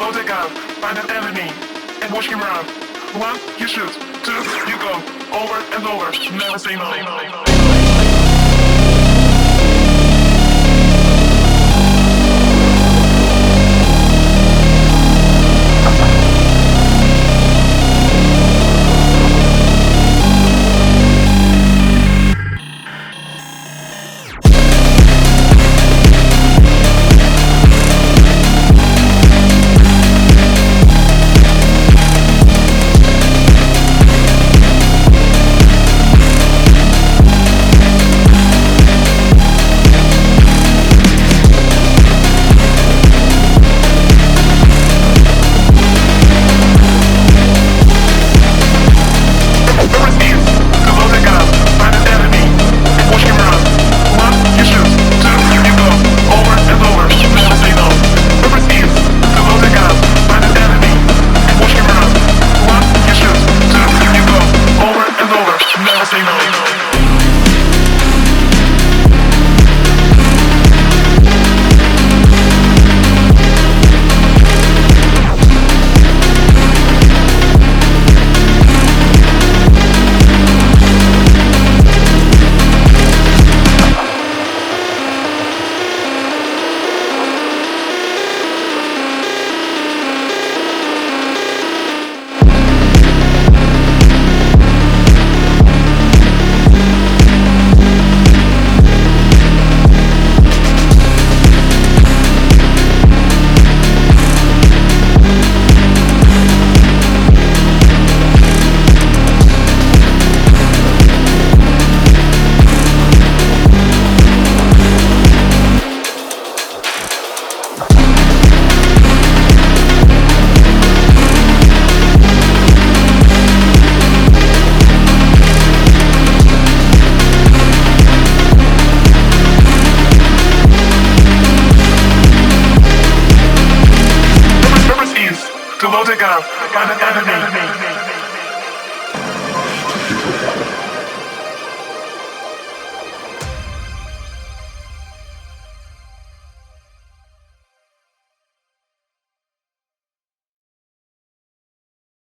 load the gun, find an enemy, and watch him run. 1, you shoot. 2, you go. Over and over, never say no. To load the gun, find an enemy.